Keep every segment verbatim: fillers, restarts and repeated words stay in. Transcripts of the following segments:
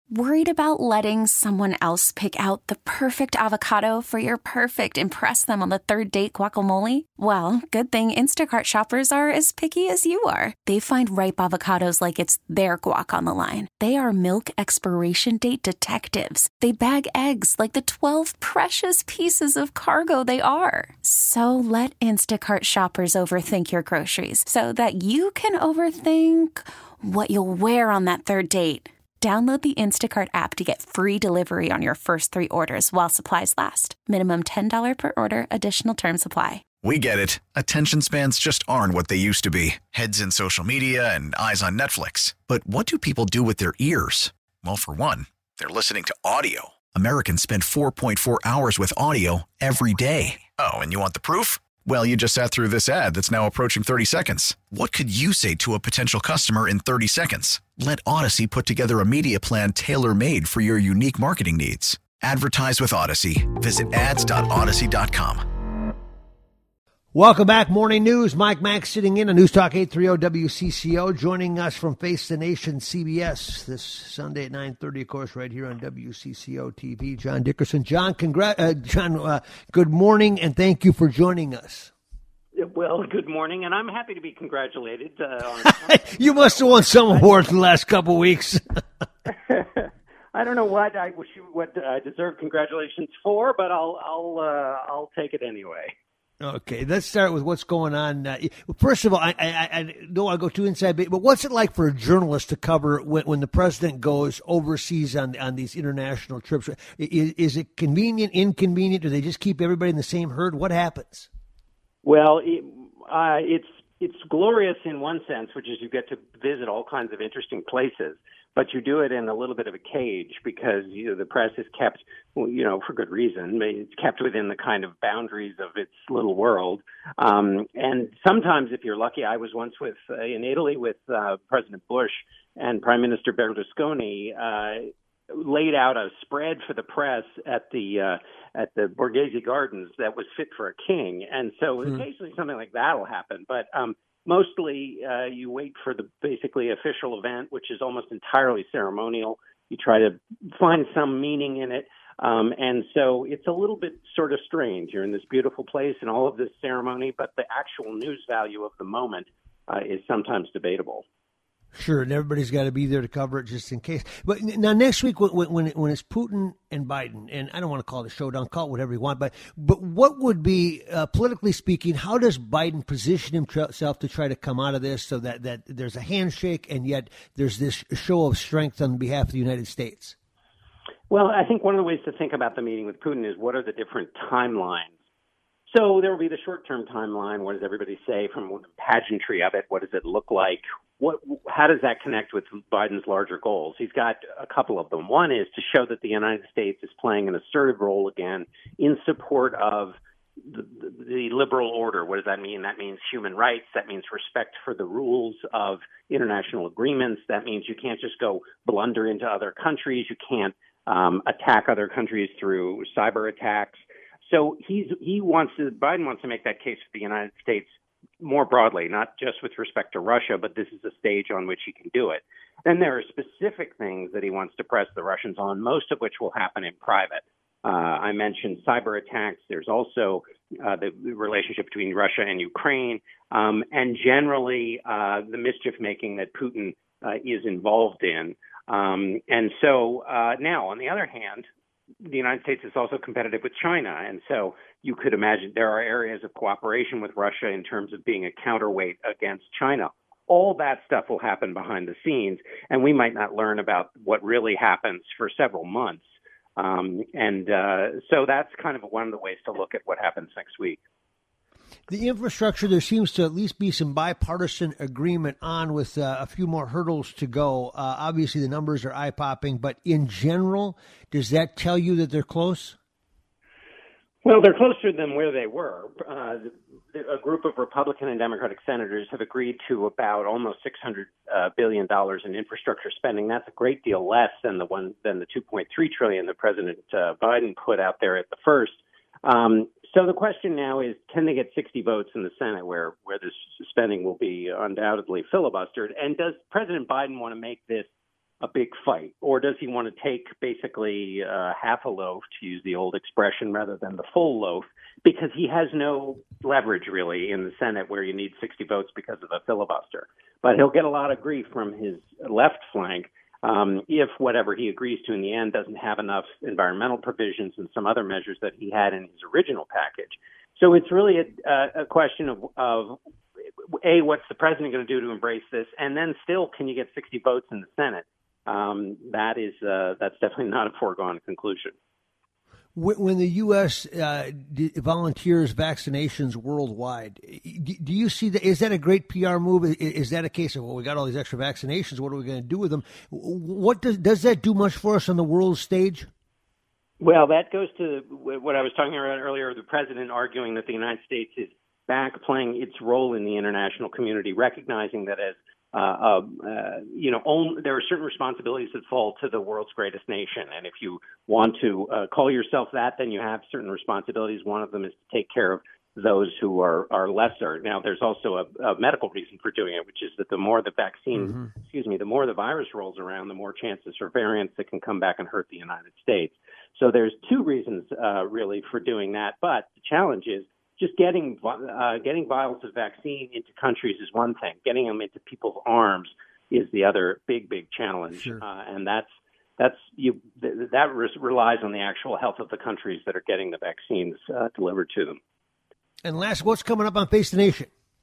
Worried about letting someone else pick out the perfect avocado for your perfect impress them on the third date guacamole? Well, good thing Instacart shoppers are as picky as you are. They find ripe avocados like it's their guac on the line. They are milk expiration date detectives. They bag eggs like the twelve precious pieces of cargo they are. So let Instacart shoppers overthink your groceries so that you can overthink what you'll wear on that third date. Download the Instacart app to get free delivery on your first three orders while supplies last. Minimum ten dollars per order. Additional terms apply. We get it. Attention spans just aren't what they used to be. Heads in social media and eyes on Netflix. But what do people do with their ears? Well, for one, they're listening to audio. Americans spend four point four hours with audio every day. Oh, and you want the proof? Well, you just sat through this ad that's now approaching thirty seconds. What could you say to a potential customer in thirty seconds? Let Odyssey put together a media plan tailor-made for your unique marketing needs. Advertise with Odyssey. Visit ads dot odyssey dot com. Welcome back. Morning News. Mike Mack sitting in on News Talk eight thirty W C C O. Joining us from Face the Nation C B S this Sunday at nine thirty, of course, right here on W C C O T V. John Dickerson. John, congrat- uh, John uh, good morning, and thank you for joining us. Well, good morning, and I'm happy to be congratulated. Uh, on- you must have won some awards in the last couple of weeks. I don't know what I wish you what I deserve congratulations for, but I'll I'll uh, I'll take it anyway. Okay, let's start with what's going on. Uh, first of all, I, I, I don't want to go too inside, but what's it like for a journalist to cover when, when the president goes overseas on on these international trips? Is, is it convenient, inconvenient? Do they just keep everybody in the same herd? What happens? Well, it, uh, it's it's glorious in one sense, which is you get to visit all kinds of interesting places. But you do it in a little bit of a cage because you know, the press is kept, well, you know, for good reason. It's kept within the kind of boundaries of its little world. Um, and sometimes, if you're lucky, I was once with uh, in Italy with uh, President Bush and Prime Minister Berlusconi. Uh, laid out a spread for the press at the uh, at the Borghese Gardens that was fit for a king. And so mm-hmm. occasionally something like that will happen. But um, mostly uh, you wait for the basically official event, which is almost entirely ceremonial. You try to find some meaning in it. Um, and so it's a little bit sort of strange. You're in this beautiful place and all of this ceremony, but the actual news value of the moment uh, is sometimes debatable. Sure, and everybody's got to be there to cover it just in case. But now next week, when when, when it's Putin and Biden, and I don't want to call it a showdown, call it whatever you want, but but what would be, uh, politically speaking, how does Biden position himself to try to come out of this so that, that there's a handshake and yet there's this show of strength on behalf of the United States? Well, I think one of the ways to think about the meeting with Putin is what are the different timelines. So there will be the short-term timeline. What does everybody say from the pageantry of it? What does it look like? What, how does that connect with Biden's larger goals? He's got a couple of them. One is to show that the United States is playing an assertive role again in support of the, the, the liberal order. What does that mean? That means human rights. That means respect for the rules of international agreements. That means you can't just go blunder into other countries. You can't um, attack other countries through cyber attacks. So he's he wants to Biden wants to make that case for the United States more broadly, not just with respect to Russia, but this is a stage on which he can do it. Then there are specific things that he wants to press the Russians on, most of which will happen in private. Uh, I mentioned cyber attacks. There's also uh, the relationship between Russia and Ukraine, um, and generally uh, the mischief making that Putin uh, is involved in. Um, and so uh, now, on the other hand, the United States is also competitive with China. And so you could imagine there are areas of cooperation with Russia in terms of being a counterweight against China. All that stuff will happen behind the scenes, and we might not learn about what really happens for several months. Um, and uh, so that's kind of one of the ways to look at what happens next week. The infrastructure, there seems to at least be some bipartisan agreement on, with uh, a few more hurdles to go. Uh, obviously, the numbers are eye-popping, but in general, does that tell you that they're close? Well, they're closer than where they were. Uh, a group of Republican and Democratic senators have agreed to about almost six hundred uh, billion dollars in infrastructure spending. That's a great deal less than the one than the two point three trillion dollars that President uh, Biden put out there at the first. Um, so the question now is, can they get sixty votes in the Senate where, where this spending will be undoubtedly filibustered? And does President Biden want to make this a big fight? Or does he want to take basically uh, half a loaf, to use the old expression, rather than the full loaf, because he has no leverage really in the Senate where you need sixty votes because of a filibuster. But he'll get a lot of grief from his left flank um, if whatever he agrees to in the end doesn't have enough environmental provisions and some other measures that he had in his original package. So it's really a, a question of, of, A, what's the president going to do to embrace this? And then still, can you get sixty votes in the Senate? Um, that is, uh, that's definitely not a foregone conclusion. When the U S uh, volunteers vaccinations worldwide, do you see that? Is that a great P R move? Is that a case of, well, we got all these extra vaccinations, what are we going to do with them? What does does that do much for us on the world stage? Well, that goes to what I was talking about earlier, the president arguing that the United States is back playing its role in the international community, recognizing that as Uh, uh, you know, own, there are certain responsibilities that fall to the world's greatest nation. And if you want to uh, call yourself that, then you have certain responsibilities. One of them is to take care of those who are, are lesser. Now, there's also a, a medical reason for doing it, which is that the more the vaccine, mm-hmm. excuse me, the more the virus rolls around, the more chances for variants that can come back and hurt the United States. So there's two reasons uh, really for doing that. But the challenge is, just getting uh, getting vials of vaccine into countries is one thing. Getting them into people's arms is the other big, big challenge. Sure. Uh, and that's that's you th- that re- relies on the actual health of the countries that are getting the vaccines uh, delivered to them. And last, what's coming up on Face the Nation?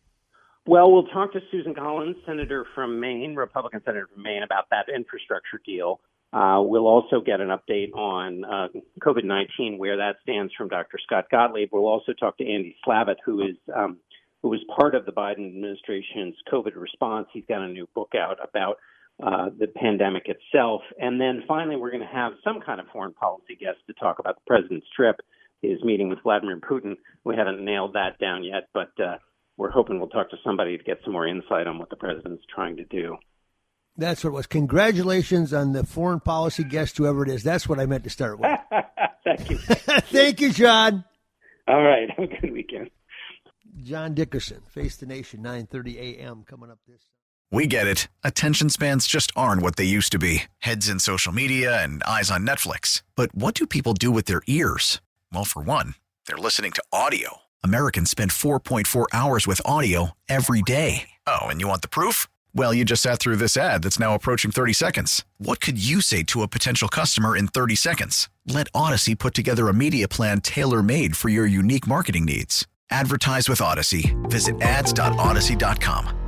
Well, we'll talk to Susan Collins, senator from Maine, Republican senator from Maine, about that infrastructure deal. Uh, we'll also get an update on uh, COVID nineteen, where that stands, from Doctor Scott Gottlieb. We'll also talk to Andy Slavitt, who is um, who was part of the Biden administration's COVID response. He's got a new book out about uh, the pandemic itself. And then finally, we're going to have some kind of foreign policy guest to talk about the president's trip, his meeting with Vladimir Putin. We haven't nailed that down yet, but uh, we're hoping we'll talk to somebody to get some more insight on what the president's trying to do. That's what it was. Congratulations on the foreign policy guest, whoever it is. That's what I meant to start with. Thank you. Thank you, John. All right. Have a good weekend. John Dickerson, Face the Nation, nine thirty a.m. coming up this. We get it. Attention spans just aren't what they used to be. Heads in social media and eyes on Netflix. But what do people do with their ears? Well, for one, they're listening to audio. Americans spend four point four hours with audio every day. Oh, and you want the proof? Well, you just sat through this ad that's now approaching thirty seconds. What could you say to a potential customer in thirty seconds? Let Odyssey put together a media plan tailor-made for your unique marketing needs. Advertise with Odyssey. Visit ads dot odyssey dot com.